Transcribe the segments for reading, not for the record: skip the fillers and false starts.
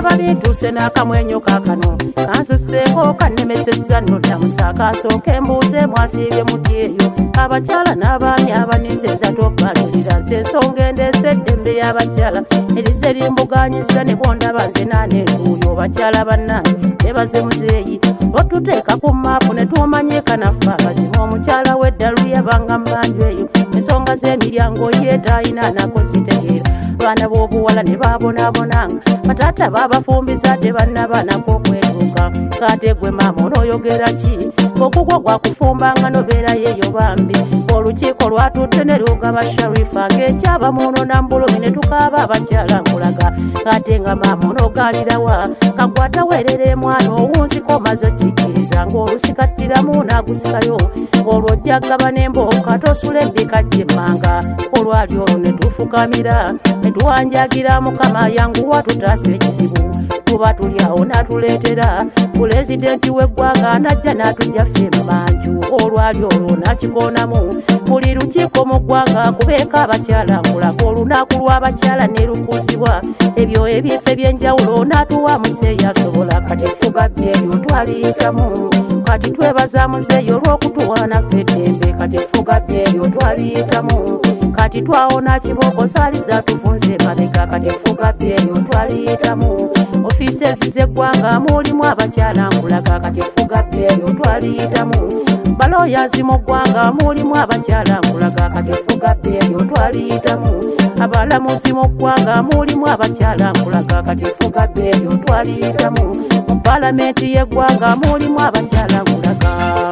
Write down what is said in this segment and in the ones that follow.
ndaba bituse n'akamwenyo kakano kansuseeko kannemeseza nodda musaka asooka embuuze mwasiibye muti eyo abakyala n'abaami abanizeza topandulira nze ensonga endeese eddembe y'abakyala erize limbuganyiza ne bondaba nze naaneetuuyo bakyala bannange nebaze muzeeyi otuteeka ku maapu ne tumanyeka naffe amazima omukyala w'eddalu yabanga mmanju eyo ensonga z'emiryango yeetayina nako zitegeera baana b'obuwala ne baabonaabonanga bataata baabafumbiza ate bannabaanako okwetuuka kate gwe maama onooyogera ki okugwa gwakufumbanga nobeera yeeyo bambi olukiiko lwatutte ne lugaba sharifa ng'ekyaba muno nambulumi ne tukaaba abakyala nkulaga kate nga maama onoogaanirawa kagwataweerera emwana owunziko maze okikkiriza ng'olusikattiramu n'agusikayo olwojjagaba n'embooka tosula embika gy'emmanga olwali olwo ne tufukamira ne tuwanjagira mukama yanguwa tutaasa ekizibu tuba tuli awo n'atuleetera pulezidenti w'eggwanga n'ajja n'atujja ffe mmanju olwali olwo n'akikoonamu buli lukiiko mu ggwanga kubeeka abakyala nkulaga olunaku lw'abakyala ne lukuzibwa ebyo ebifo eby'enjawulo n'atuwa muzeeyi asobola kati fuga byeyo twaliyitamu kati twebaza muzeeyi olw'okutuwa naffe eddembe kati fuga byeyo twaliyitamu kati twawona kiboko saali zatufunze emabega kati fuga byeyo twaliyitamu ofiisezi z'eggwanga mulimu abakyala nkulaga kati fuga byeyo twaliyitamu balooyazi mu ggwanga mulimu abakyala nkulaga kati fuga byeyo twaliyitamu abalamuzi mu ggwanga mulimu abakyala nkulaga kati fuga byeyo twaliyitamu mu palamenti y'eggwanga mulimu abakyala nkulaga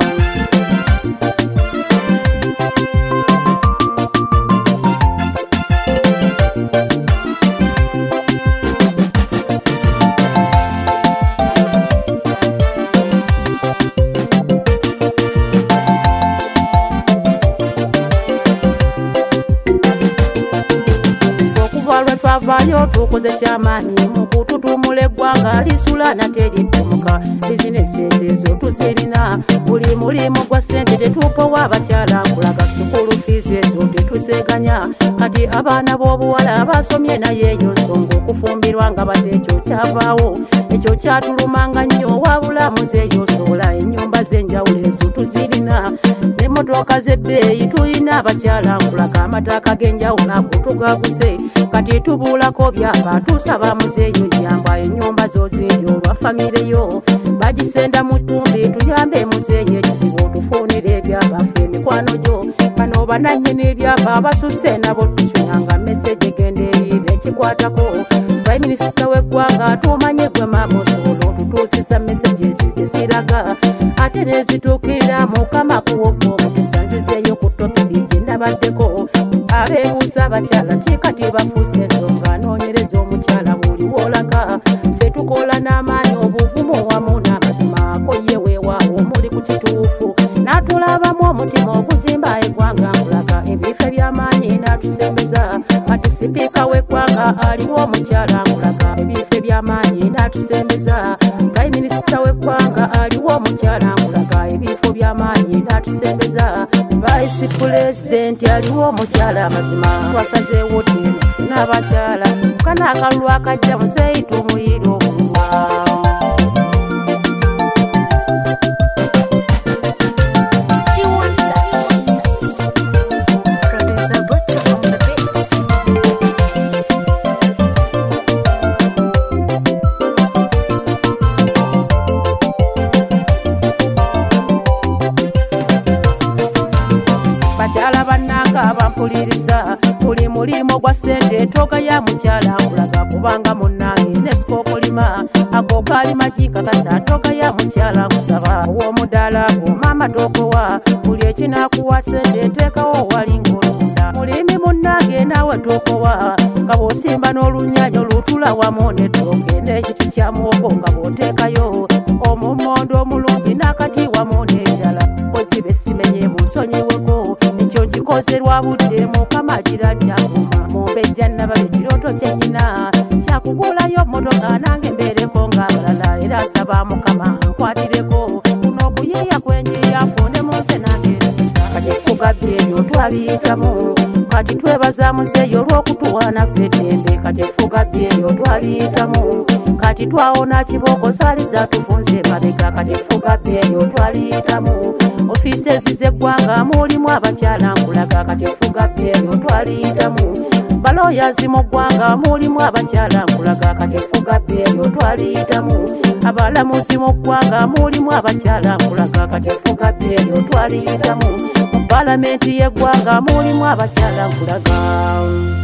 twavaayo tukoze kyamaanyi mu kututumula eggwanga lisula nate liddumuka bizinesi ezo tuzirina buli mulimu gwa ssente tetuupawa abakyala nkulaga sukulu fiizi ezo tetuseeganya kati abaana b'obuwala basomye naye eyo nsonga okufumbirwa nga badde ekyo kyavaawo ekyo kyatulumanga nnyo wabula muzeeyi osobola ennyumba z'enjawulo ezo tuzirina n'emmotoka z'ebbeeyi tuyina abakyala nkulaga amataaka g'enjawulo ago tugaguze kati tubuulako byapa tusaba muzeeyo yamba ennyumba zozeeyo olwa famire yo bagisenda mu ttumbi tuyambe muzeeyo ekizibu tufuunire ebyapa ffe emikwano gyo bano banannyini ebyapa basusse nabo tukyunanga meseje genda eri bekikwatako prime minisita w'eggwanga tumanye gwe maama osobola otutuusiza meseje ziziraga ate nezituukirira mukama kuwokka omukisa nzizeeyo ku topiki gye ndabaddeko abeebuuza abakyala kikati bafuuse ensonga anoonyereza omukyala buli woolaka ffe tukola n'amaanyi obuvumu wamu n'amazima ko ye weewaawo muli ku kituufu n'atulabamu omutima okuzimba eggwanga nkulaga ebifo eby'amaanyi n'atusembeza kati sipiika w'eggwanga aliwo omukyala nkulaga ebifo eby'amaanyi n'atusembeza prime minisita w'eggwanga aliwo omukyala nkulaga ebifo by'amaanyi n'atusembeza vice pulezidenti aliwo omukyala amazima twasazeewo tufuna abakyala mukana akalulu akajja muzeeyi tumuyira okulwa bakyala bannanga abampuliriza buli mulimu gwa ssente toga ya mukyala nkulaga kubanga munnange nesikokolima ago kalima kinkakasa toga ya mukyala nkusaba ow'omudaala go maama tokowa buli ekinakuwa ssente teekawo wali ng'olunda mulimi munnange naawe tokowa nga bw'osimba n'olunyanya olutula wamu n'ettooke n'ekiti kya muwogo nga bw'oteekayo omummondo omulungi n'akati wamu n'enjala pozibe simenye munsonyiweko ekyo nkikoze lwa budde mukama gira kyakuma mumbejja nnabala ekirooto kyennyina kyakugulayo mmotoka nange mbeereko ng'abalala era nsaba mukama nkwatireko kuno okuyiiya kwenjiya nfunde mu nze nange erisa fuga byeyo twaliyitamu kati twebaza muzeeyo olw'okutuwaana ffe eddembe kati fuga byeyo twaliyitamu kati twawona kiboko zaali zatufunze mabega kati fuga byeyo twaliyitamu ofiisi ezizeggwanga mulimu abakyala nkulaga kati fuga byeyo twaliyitamu balooyazi mu ggwanga mulimu abakyala nkulaga kati fuga byeyo twaliyitamu abalamuzi mu ggwanga mulimu abakyala nkulaga kati fuga byeyo twaliyitamu mu palamenti y'eggwanga mulimu abakyala nkulaga